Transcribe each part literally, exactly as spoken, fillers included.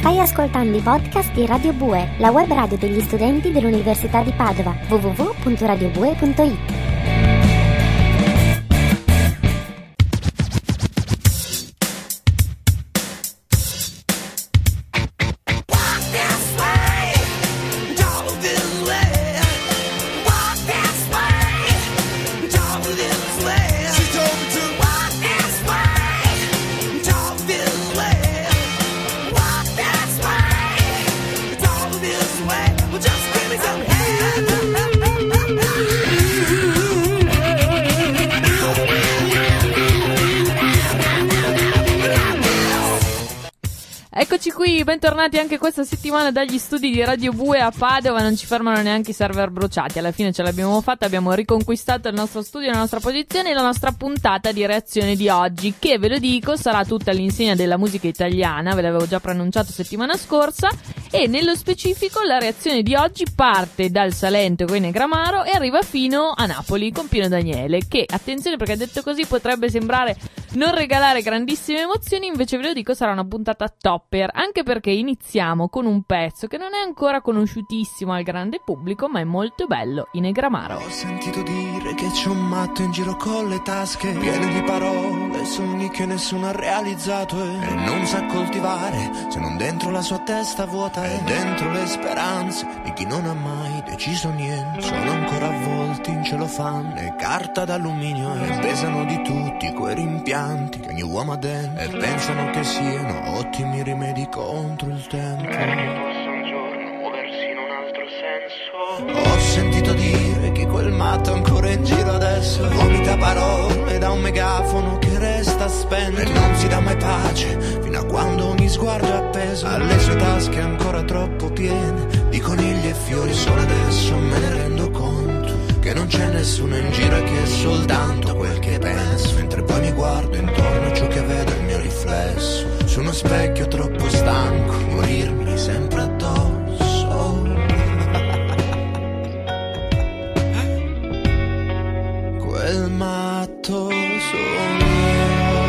Stai ascoltando i podcast di Radio Bue, la web radio degli studenti dell'Università di Padova. w w w punto radio bue punto i t. Eccoci qui, bentornati anche questa settimana dagli studi di Radio Bue a Padova. Non ci fermano neanche i server bruciati, alla fine ce l'abbiamo fatta, abbiamo riconquistato il nostro studio, la nostra posizione e la nostra puntata di reazione di oggi, che ve lo dico sarà tutta all'insegna della musica italiana, ve l'avevo già preannunciato settimana scorsa, e nello specifico la reazione di oggi parte dal Salento con i Negramaro e arriva fino a Napoli con Pino Daniele, che, attenzione perché detto così potrebbe sembrare non regalare grandissime emozioni, invece ve lo dico sarà una puntata topper, anche perché iniziamo con un pezzo che non è ancora conosciutissimo al grande pubblico, ma è molto bello, i Negramaro. Ho sentito dire che c'è un matto in giro con le tasche piene di parole, sogni che nessuno ha realizzato e, e non sa coltivare se non dentro la sua testa vuota e dentro le speranze di chi non ha mai deciso niente. Sono ancora avvolti in celofane e carta d'alluminio e pesano di tutti quei rimpianti che ogni uomo ha dentro e pensano che siano ottimi rimedi contro il tempo. Che possa un giorno muoversi in un altro senso. Ho sentito dire che quel matto ancora in giro adesso vomita parole da un megafono che resta spento e non si dà mai pace fino a quando ogni sguardo è appeso alle sue tasche ancora troppo piene di conigli e fiori. Solo adesso me ne rendo conto che non c'è nessuno in giro e che è soltanto quel che penso, mentre poi mi guardo intorno a ciò che vedo è il mio riflesso su uno specchio troppo stanco di morirmi sempre addosso. Quel matto sono io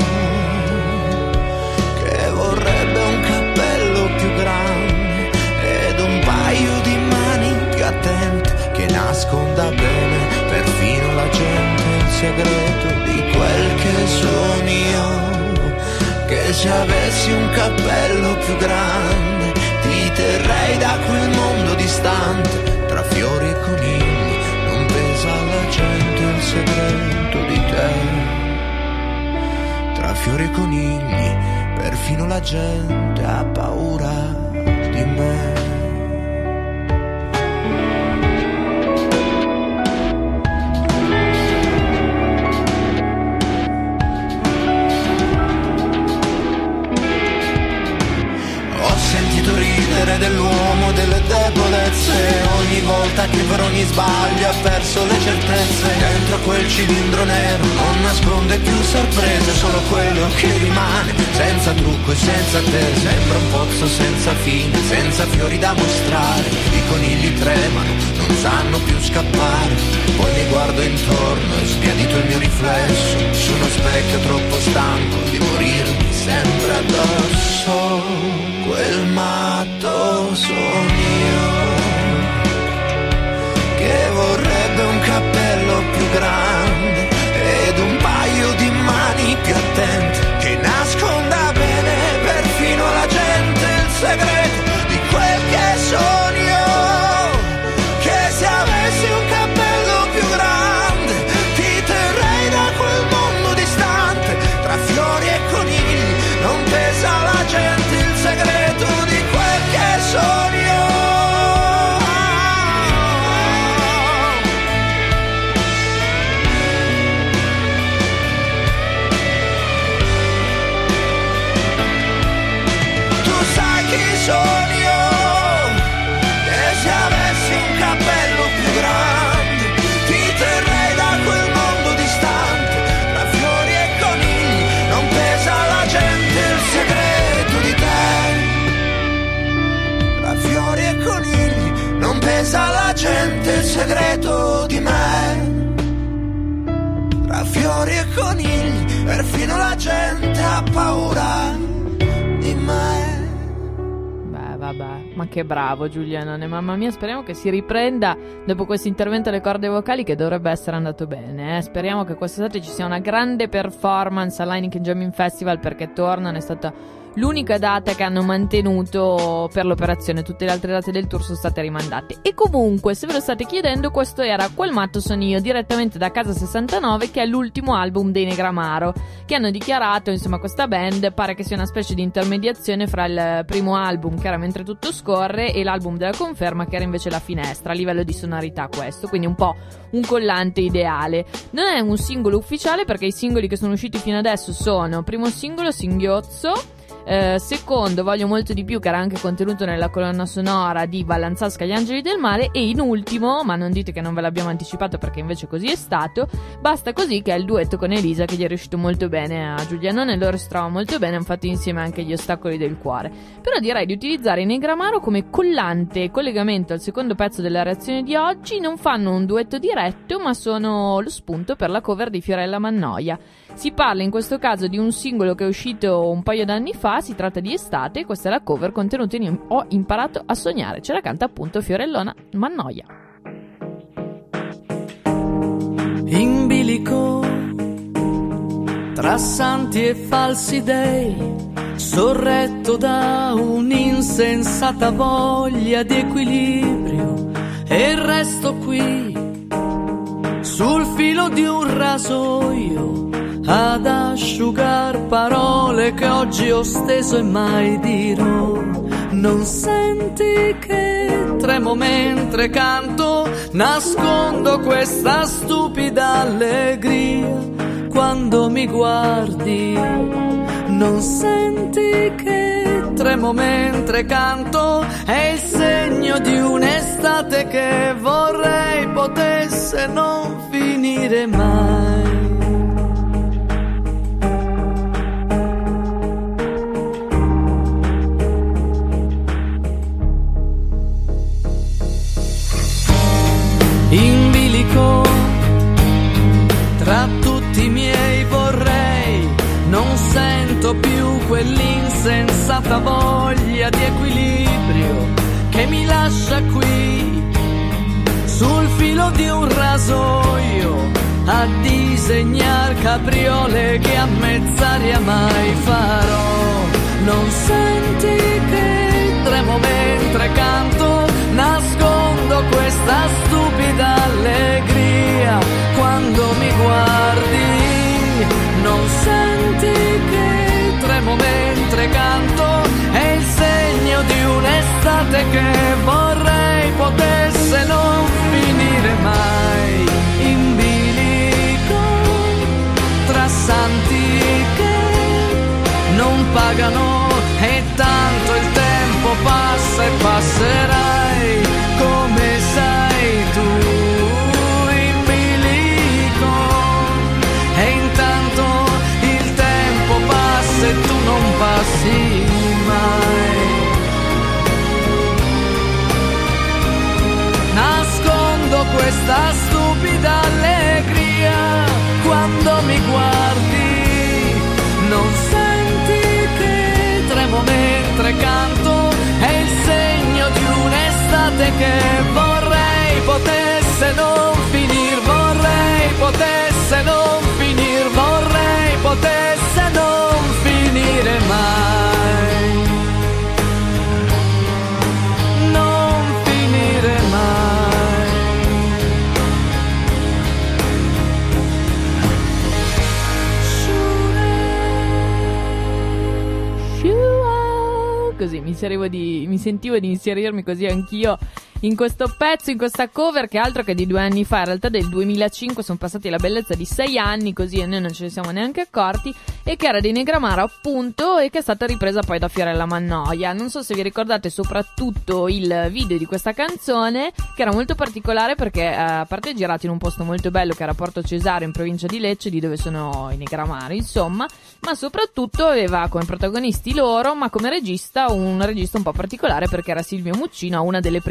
che vorrebbe un cappello più grande ed un paio di mani più attente che nasconda bene perfino la gente il segreto di quel che sono io. Che se avessi un cappello più grande ti terrei da quel mondo distante tra fiori e conigli. Non pesa alla gente il segreto di te. Tra fiori e conigli perfino la gente ha paura di me. Dell'uomo, delle debolezze, ogni volta che per ogni sbaglio ha perso le certezze. Dentro quel cilindro nero non nasconde più sorprese, solo quello che rimane, senza trucco e senza attese. Sembra un pozzo senza fine, senza fiori da mostrare. I conigli tremano, non sanno più scappare. Poi mi guardo intorno e sbiadito il mio riflesso su uno specchio troppo stanco di morirmi sempre addosso. Quel matto sono io che vorrebbe un cappello più grande ed un paio di mani più attente che nasconda bene perfino alla gente il segreto di quel che sono io. Che se avessi un cappello più grande ti terrei da quel mondo distante tra fiori e conigli. Non pesa alla gente il segreto di quel che sono io. Tu sai chi sono io, e se avessi un cappello più grande ti terrei da quel mondo distante tra fiori e conigli. Non pesa alla gente il segreto di te. Tra fiori e conigli non pesa alla gente il segreto di me. Tra fiori e conigli perfino la gente ha paura di me. Ma che bravo Giulianone, mamma mia, speriamo che si riprenda dopo questo intervento alle corde vocali che dovrebbe essere andato bene, eh? Speriamo che quest'estate ci sia una grande performance all'Heineken Jamming Festival, perché tornano, è stata l'unica data che hanno mantenuto per l'operazione, tutte le altre date del tour sono state rimandate. E comunque, se ve lo state chiedendo, questo era Quel matto sono io, direttamente da Casa sessantanove, che è l'ultimo album dei Negramaro, che hanno dichiarato, insomma, questa band pare che sia una specie di intermediazione fra il primo album, che era Mentre tutto scorre, e l'album della conferma, che era invece La finestra, a livello di sonorità questo, quindi un po' un collante ideale. Non è un singolo ufficiale, perché i singoli che sono usciti fino adesso sono: primo singolo Singhiozzo, Eh, secondo Voglio molto di più, che era anche contenuto nella colonna sonora di Vallanzasca Gli angeli del mare, e in ultimo, ma non dite che non ve l'abbiamo anticipato perché invece così è stato, Basta così, che è il duetto con Elisa, che gli è riuscito molto bene a Giulianone, loro si trovano molto bene, hanno fatto insieme anche Gli ostacoli del cuore. Però direi di utilizzare i Negramaro come collante collegamento al secondo pezzo della reazione di oggi. Non fanno un duetto diretto, ma sono lo spunto per la cover di Fiorella Mannoia. Si parla in questo caso di un singolo che è uscito un paio d'anni fa, si tratta di Estate, e questa è la cover contenuta in Ho imparato a sognare, ce la canta appunto Fiorellona Mannoia. In bilico tra santi e falsi dei, sorretto da un'insensata voglia di equilibrio, e resto qui sul filo di un rasoio ad asciugar parole che oggi ho steso e mai dirò. Non senti che tremo mentre canto, nascondo questa stupida allegria quando mi guardi. Non senti che tremo mentre canto, è il segno di un'estate che vorrei potesse non finire mai. In bilico tra tutti i miei vorrei, non sento più quell'insensata voglia di equilibrio che mi lascia qui sul filo di un rasoio a disegnar capriole che a mezz'aria mai farò. Non senti che tremo mentre canto, nascondo questa stupida allegria quando mi guardi. Non senti che tremo mentre canto, è il segno di un'estate che vorrei potesse non finire mai. In bilico tra santi che non pagano, e tanto il tempo passa e passerai come sai tu. In bilico e intanto il tempo passa e tu non passi mai. Nascondo questa stupida allegria quando mi guardi. Non senti che tremo mentre canto, è il segno di un'estate che vorrei potesse non finir, vorrei potesse non finir, vorrei potesse non finire mai, non finire mai. Così mi, di, mi sentivo di inserirmi così anch'io in questo pezzo, in questa cover, che altro che di due anni fa, in realtà del duemilacinque, sono passati la bellezza di sei anni così e noi non ce ne siamo neanche accorti, e che era dei Negramaro appunto, e che è stata ripresa poi da Fiorella Mannoia. Non so se vi ricordate soprattutto il video di questa canzone, che era molto particolare perché eh, a parte girato in un posto molto bello che era Porto Cesaro in provincia di Lecce, di dove sono i Negramaro insomma, ma soprattutto aveva come protagonisti loro, ma come regista un regista un po' particolare perché era Silvio Muccino, una delle prime esperienze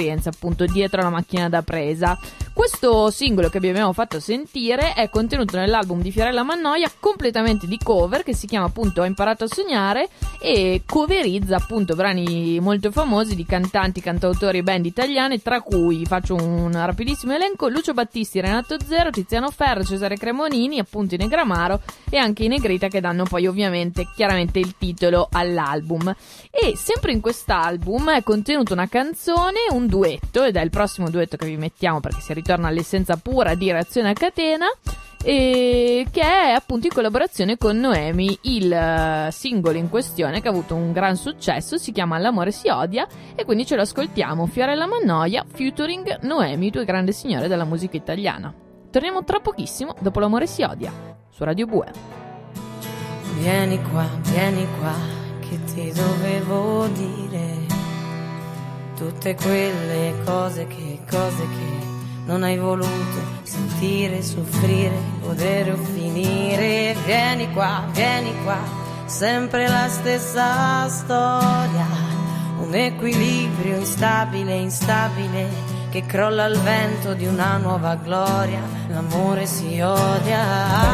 esperienza appunto dietro la macchina da presa. Questo singolo che vi abbiamo fatto sentire è contenuto nell'album di Fiorella Mannoia, completamente di cover, che si chiama appunto Ho imparato a sognare, e coverizza appunto brani molto famosi di cantanti, cantautori e band italiane, tra cui faccio un rapidissimo elenco: Lucio Battisti, Renato Zero, Tiziano Ferro, Cesare Cremonini, appunto i Negramaro e anche i Negrita, che danno poi ovviamente chiaramente il titolo all'album. E sempre in quest'album è contenuta una canzone, un duetto, ed è il prossimo duetto che vi mettiamo perché si ritorna all'essenza pura di Reazione a Catena, e che è appunto in collaborazione con Noemi. Il singolo in questione, che ha avuto un gran successo, si chiama L'amore si odia, e quindi ce lo ascoltiamo. Fiorella Mannoia featuring Noemi, due grandi signore della musica italiana. Torniamo tra pochissimo dopo L'amore si odia su Radio Bue. Vieni qua, vieni qua, che ti dovevo dire tutte quelle cose che, cose che non hai voluto sentire, soffrire, godere o finire. Vieni qua, vieni qua, sempre la stessa storia, un equilibrio instabile, instabile, che crolla al vento di una nuova gloria. L'amore si odia,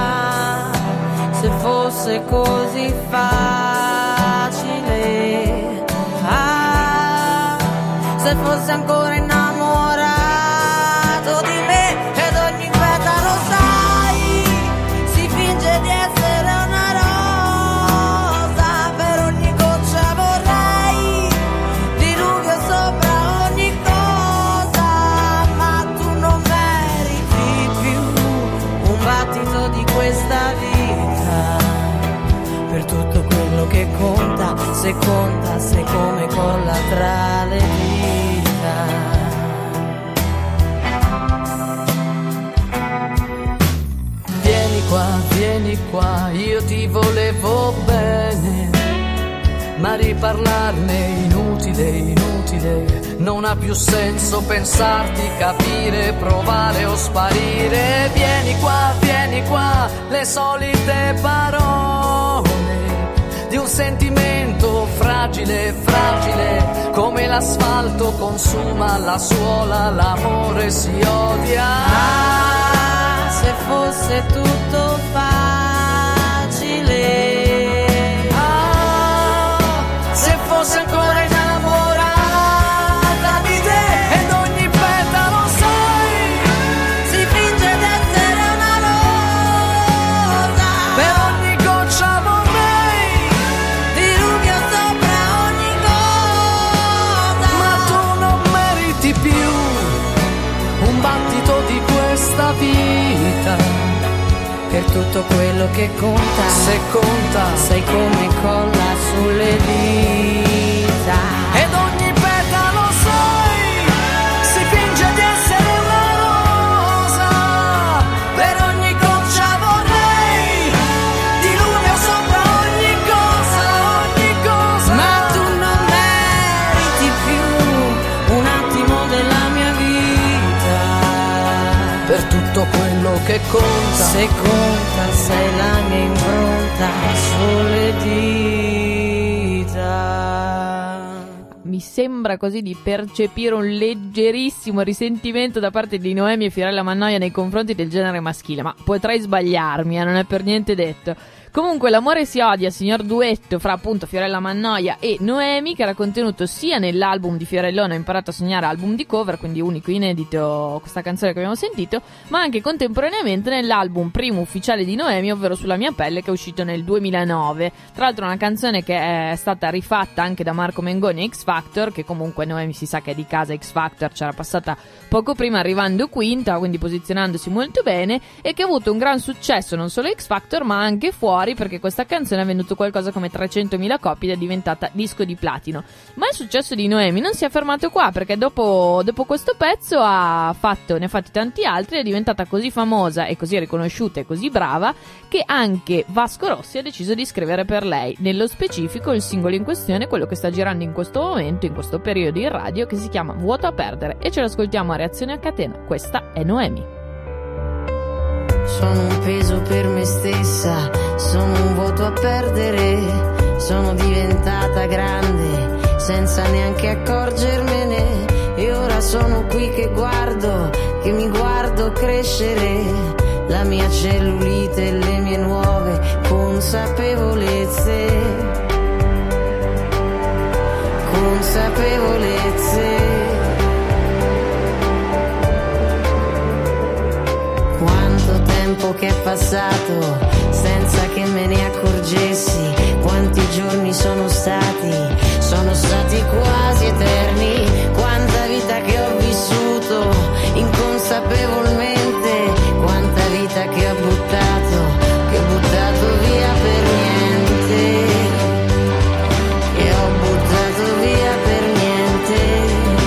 se fosse così facile, ah, se fosse ancora innamorato di me, ed ogni petalo, sai, si finge di essere una rosa, per ogni goccia vorrei diluvio sopra ogni cosa, ma tu non meriti più un battito di questa vita, per tutto quello che conta, se conta, se come colla tra le dita. Vieni qua, vieni qua, io ti volevo bene, ma riparlarne inutile, inutile, non ha più senso pensarti, capire, provare o sparire. Vieni qua, vieni qua, le solite parole di un sentimento fragile, fragile, come l'asfalto consuma la suola, l'amore si odia. Ah, se fosse tutto facile, Ah, se fosse ancora innamorata di te, ed ogni petalo, sai, si finge d'essere una rosa, per ogni goccia vorrei, diluvio sopra ogni cosa, ma tu non meriti più un battito di questa vita, per tutto quello che conta, se conta, sai come colla sulle dita. ed ogni petalo, sai, si finge di essere una rosa, per ogni goccia vorrei diluvio sopra ogni cosa, ogni cosa, Ma tu non meriti più un attimo della mia vita, per tutto quello che conta, se conta, sei la mia impronta sulle dita. Mi sembra così di percepire un leggerissimo risentimento da parte di Noemi e Fiorella Mannoia nei confronti del genere maschile, ma potrei sbagliarmi, eh, non è per niente detto. Comunque L'amore si odia, signor duetto fra appunto Fiorella Mannoia e Noemi, che era contenuto sia nell'album di Fiorellona Ho imparato a sognare, album di cover, quindi unico inedito questa canzone che abbiamo sentito, ma anche contemporaneamente nell'album primo ufficiale di Noemi, ovvero Sulla mia pelle, che è uscito nel duemilanove. Tra l'altro una canzone che è stata rifatta anche da Marco Mengoni e X Factor, che comunque Noemi si sa che è di casa X Factor, c'era passata poco prima arrivando quinta, quindi posizionandosi molto bene, e che ha avuto un gran successo non solo X Factor ma anche fuori, perché questa canzone ha venduto qualcosa come trecentomila copie ed è diventata disco di platino. Ma il successo di Noemi non si è fermato qua, perché dopo, dopo questo pezzo ha fatto, ne ha fatti tanti altri, è diventata così famosa e così riconosciuta e così brava che anche Vasco Rossi ha deciso di scrivere per lei. Nello specifico il singolo in questione è quello che sta girando in questo momento, in questo periodo in radio, che si chiama Vuoto a perdere, e ce l'ascoltiamo a Reazione a Catena. Questa è Noemi. Sono un peso per me stessa, sono un vuoto a perdere, sono diventata grande senza neanche accorgermene, e ora sono qui che guardo, che mi guardo crescere, la mia cellulite e le mie nuove consapevolezze, consapevolezze. Quanto tempo che è passato senza che me ne accorgessi, quanti giorni sono stati, sono stati quasi eterni, quanta vita che ho vissuto inconsapevolmente, quanta vita che ho buttato, che ho buttato via per niente, che ho buttato via per niente.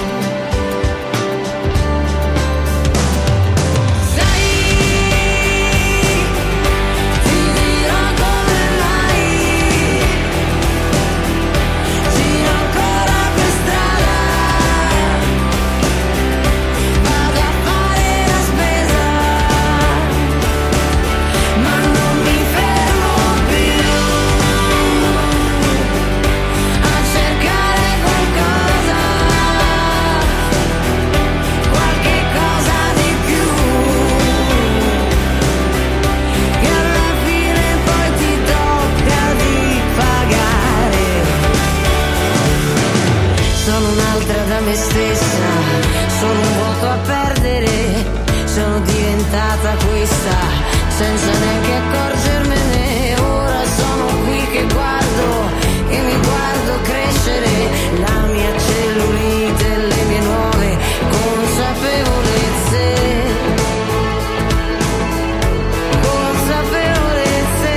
Me stessa, sono un vuoto a perdere, sono diventata questa, senza neanche accorgermene, ora sono qui che guardo, che mi guardo crescere, la mia cellulite e le mie nuove consapevolezze, consapevolezze.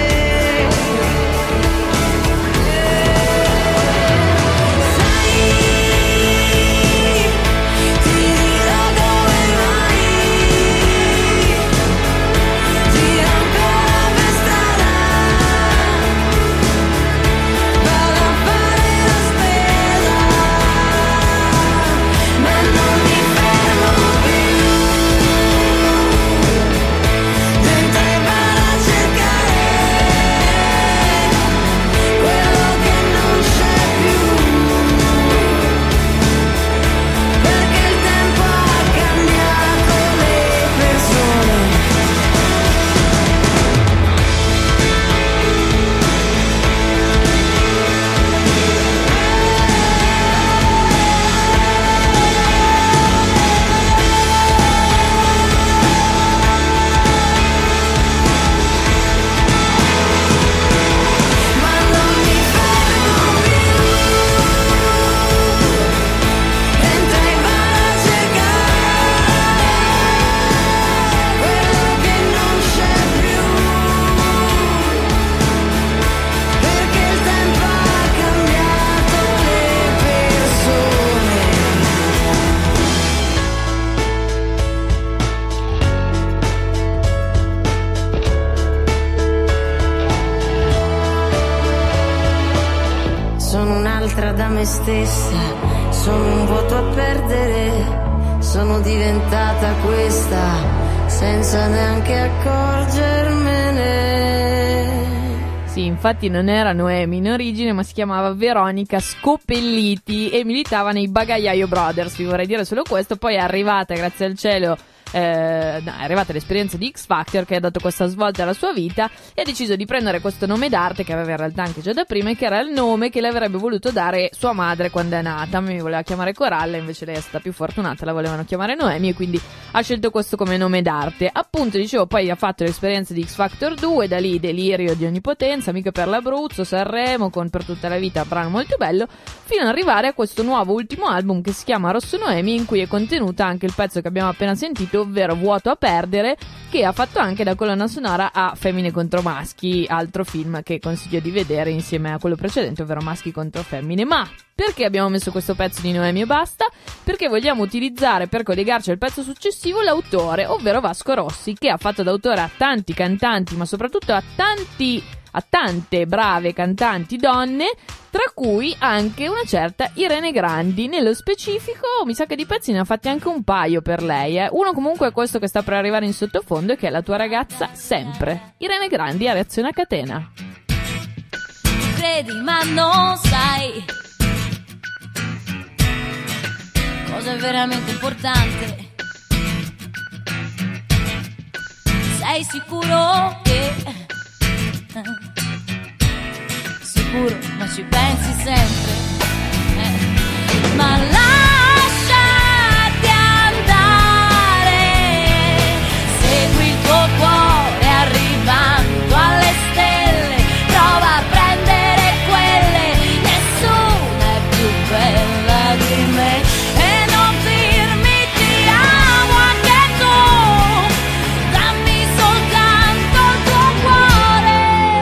Da me stessa, sono un vuoto a perdere, sono diventata questa, senza neanche accorgermene. Sì, infatti non era Noemi in origine, ma si chiamava Veronica Scopelliti e militava nei Bagaiaio Brothers, vi vorrei dire solo questo. Poi è arrivata, grazie al cielo, Eh, no, è arrivata l'esperienza di X Factor che ha dato questa svolta alla sua vita e ha deciso di prendere questo nome d'arte che aveva in realtà anche già da prima e che era il nome che le avrebbe voluto dare sua madre quando è nata. Mi voleva chiamare Coralla, invece lei è stata più fortunata, la volevano chiamare Noemi e quindi ha scelto questo come nome d'arte. Appunto, dicevo, poi ha fatto l'esperienza di X Factor due, da lì delirio di onnipotenza, mica per l'Abruzzo, Sanremo, con Per tutta la vita, brano molto bello, fino ad arrivare a questo nuovo ultimo album che si chiama Rosso Noemi, in cui è contenuta anche il pezzo che abbiamo appena sentito, ovvero Vuoto a perdere, che ha fatto anche da colonna sonora a Femmine contro maschi, altro film che consiglio di vedere insieme a quello precedente, ovvero Maschi contro femmine. Ma perché abbiamo messo questo pezzo di Noemi e basta? Perché vogliamo utilizzare per collegarci al pezzo successivo l'autore, ovvero Vasco Rossi, che ha fatto da autore a tanti cantanti, ma soprattutto a tanti a tante brave cantanti donne, tra cui anche una certa Irene Grandi. Nello specifico mi sa che di pezzi ne ha fatti anche un paio per lei, eh. Uno comunque è questo che sta per arrivare in sottofondo e che è La tua ragazza sempre. Irene Grandi a Reazione a Catena. Credi ma non sai cosa è veramente importante. Sei sicuro che sicuro, ma ci pensi sempre, eh. Ma lasciati andare, segui il tuo cuore arrivando alle stelle, prova a prendere quelle, nessuna è più bella di me, e non dirmi ti amo anche tu, dammi soltanto il tuo cuore,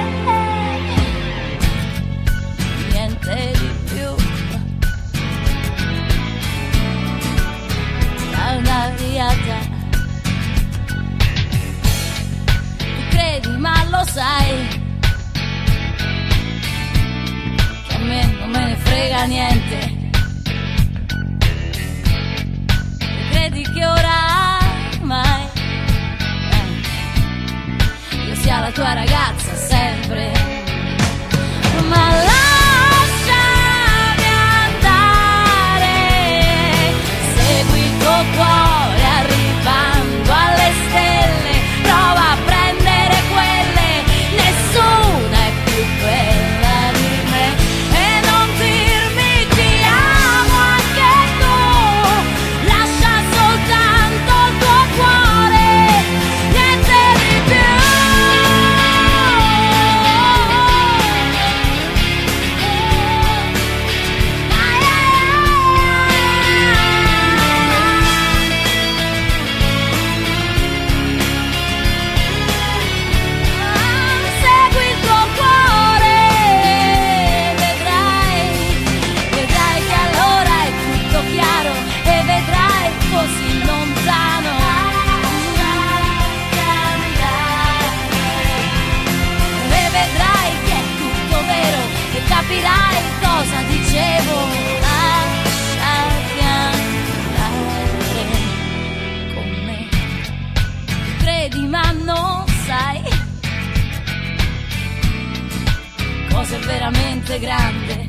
niente di più. Una riata, tu credi ma lo sai che a me non me ne frega niente, tu credi che oramai eh, io sia la tua ragazza sempre, ma lasciami andare, segui il tuo cuore arrivando alle stelle, prova a prendere quelle, nessuna è più bella di me, e non dirmi ti amo anche tu, lascia soltanto il tuo cuore, niente di più. Segui il tuo cuore, vedrai, vedrai che allora è tutto chiaro, e vedrai così lontano, e vedrai che è tutto vero, e capirai cosa dicevo, lasciati andare con me, credi ma non sai cosa è veramente grande,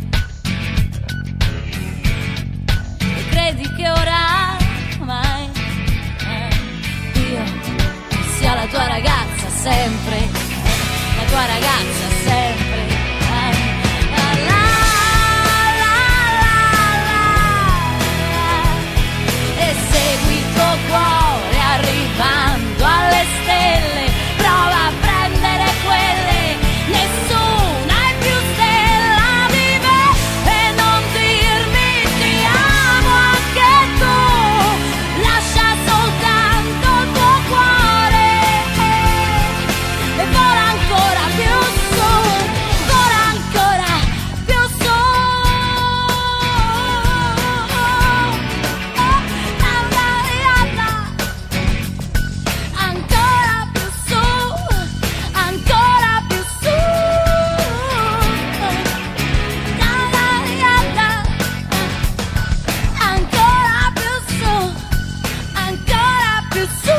e credi che oramai eh, io sia la tua ragazza sempre, eh, la tua ragazza sempre, eh, la la la la la, e segui il tuo cuore arrivando alle stelle, prova a prendere quelle, nessuna è più stella di me, e non dirmi ti amo anche tu, lascia soltanto il tuo cuore, e vola ancora più su, vola ancora più su, ancora più su, ancora più su, ancora più su, ancora più su.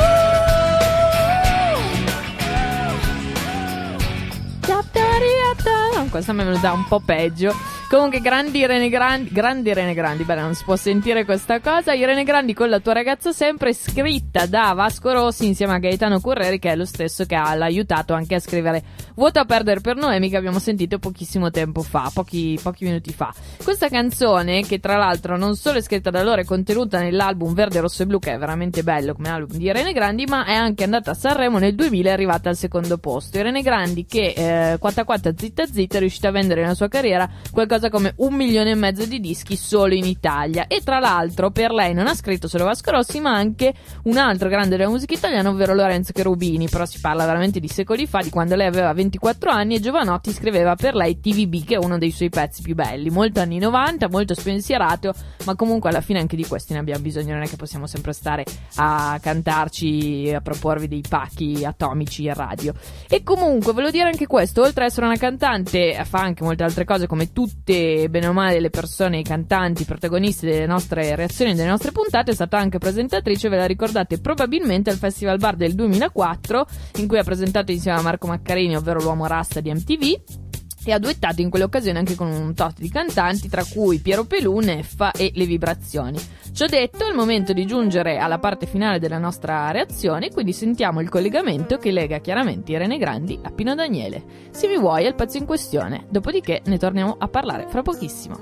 Questa mi è venuta un po' peggio. Comunque grandi Irene Grandi, grandi Irene Grandi, beh non si può sentire questa cosa. Irene Grandi con La tua ragazza sempre, scritta da Vasco Rossi insieme a Gaetano Curreri, che è lo stesso che ha l'aiutato anche a scrivere Vuoto a perdere per Noemi, che abbiamo sentito pochissimo tempo fa, pochi, pochi minuti fa. Questa canzone, che tra l'altro non solo è scritta da loro, è contenuta nell'album Verde, Rosso e Blu, che è veramente bello come album di Irene Grandi, ma è anche andata a Sanremo nel duemila, è arrivata al secondo posto. Irene Grandi che eh, quatta quatta zitta zitta è riuscita a vendere nella sua carriera qualcosa come un milione e mezzo di dischi solo in Italia, e tra l'altro per lei non ha scritto solo Vasco Rossi ma anche un altro grande della musica italiana, ovvero Lorenzo Cherubini, però si parla veramente di secoli fa, di quando lei aveva ventiquattro anni e Giovanotti scriveva per lei T V B, che è uno dei suoi pezzi più belli, molto anni novanta, molto spensierato, ma comunque alla fine anche di questi ne abbiamo bisogno, non è che possiamo sempre stare a cantarci, a proporvi dei pacchi atomici a radio. E comunque volevo dire anche questo, oltre ad essere una cantante fa anche molte altre cose, come tutte bene o male le persone, i cantanti, i protagonisti delle nostre reazioni, delle nostre puntate. È stata anche presentatrice, ve la ricordate probabilmente, al Festival Bar del duemilaquattro, in cui ha presentato insieme a Marco Maccarini, ovvero l'uomo rasta di M T V. e ha duettato in quell'occasione anche con un tot di cantanti, tra cui Piero Pelù, Neffa e Le Vibrazioni. Ciò detto, è il momento di giungere alla parte finale della nostra reazione, quindi sentiamo il collegamento che lega chiaramente Irene Grandi a Pino Daniele. Se mi vuoi è il pezzo in questione, dopodiché ne torniamo a parlare fra pochissimo.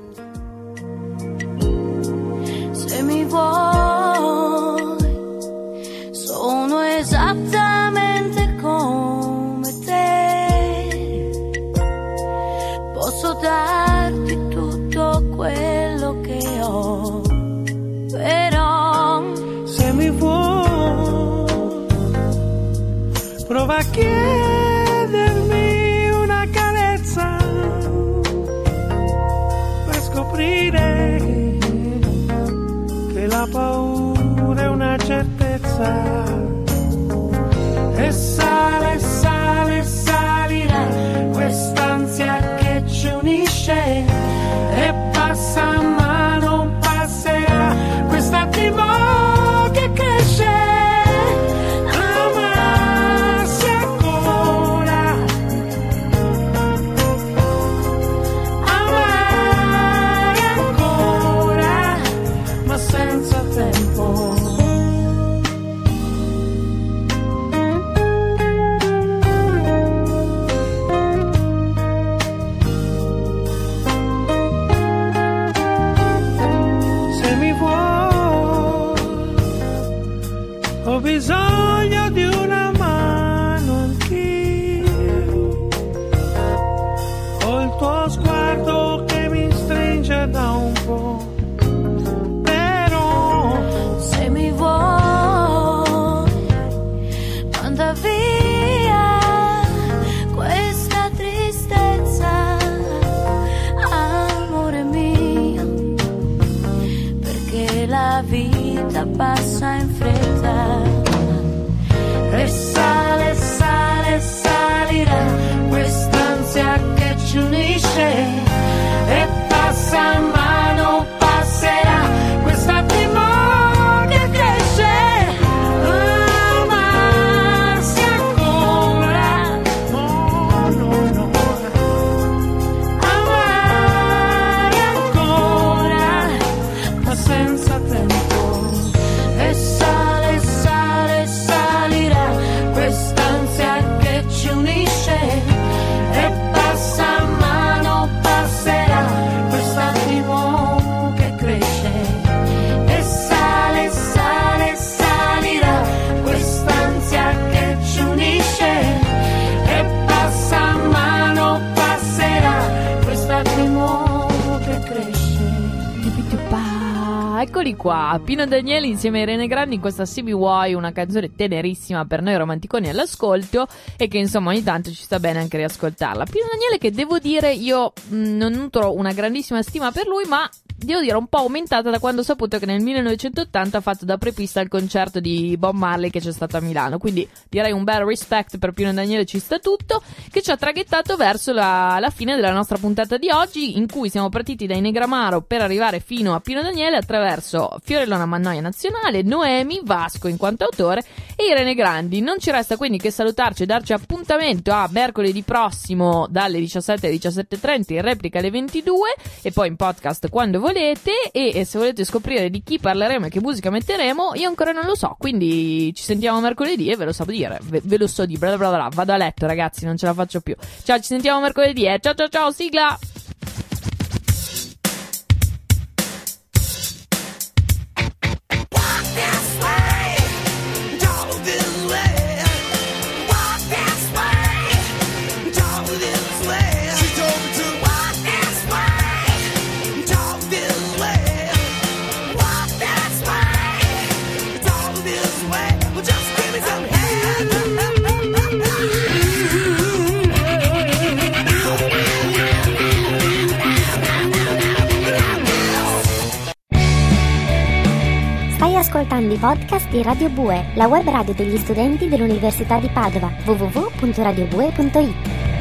Se mi vuoi, sono esattamente come te, posso darti tutto quello che ho, però se mi vuoi, prova a chiedermi una carezza per scoprire che la paura è una certezza, e sale, sale, salirà quest'ansia che ci unisce, e passa ma non passerà quest'attimo che cresce. Amarsi ancora, amare ancora, ma senza tempo. Ho bisogno di una mano anch'io, ho il tuo sguardo che mi stringe da un po', però se mi vuoi, manda via questa tristezza, amore mio, perché la vita passa in fretta, e sale, sale, salirà quest'ansia che ci unisce, e passa ma non passerà quest'attimo che cresce. Amarsi ancora, no, no, no, amare ancora, ma senza tempo, e sale, sale, salirà quest'ansia che ci unisce, e passa ma non passerà quest'attimo che cresce, e sale, sale, salirà quest'ansia che ci unisce, e passa ma non passerà quest'attimo che cresce. Eccoli qua, Pino Daniele insieme a Irene Grandi in questa Se mi vuoi, una canzone tenerissima per noi romanticoni all'ascolto, e che insomma ogni tanto ci sta bene anche riascoltarla. Pino Daniele, che devo dire io mh, non nutro una grandissima stima per lui, ma devo dire un po' aumentata da quando ho saputo che nel millenovecentottanta ha fatto da prepista al concerto di Bob Marley che c'è stato a Milano, quindi direi un bel respect per Pino Daniele, ci sta tutto, che ci ha traghettato verso la, la fine della nostra puntata di oggi, in cui siamo partiti da Inegramaro per arrivare fino a Pino Daniele attraverso Fiorellona Mannoia Nazionale, Noemi, Vasco in quanto autore e Irene Grandi. Non ci resta quindi che salutarci e darci appuntamento a mercoledì prossimo dalle diciassette alle diciassette e trenta, in replica alle ventidue e poi in podcast quando volete, e, e se volete scoprire di chi parleremo e che musica metteremo io ancora non lo so, quindi ci sentiamo mercoledì e ve lo so dire, ve, ve lo so dire, bla bla bla. Vado a letto ragazzi, non ce la faccio più. Ciao, ci sentiamo mercoledì, eh. Ciao ciao ciao, sigla! Ascoltando i podcast di Radio Bue, la web radio degli studenti dell'Università di Padova. w w w punto radio bue punto i t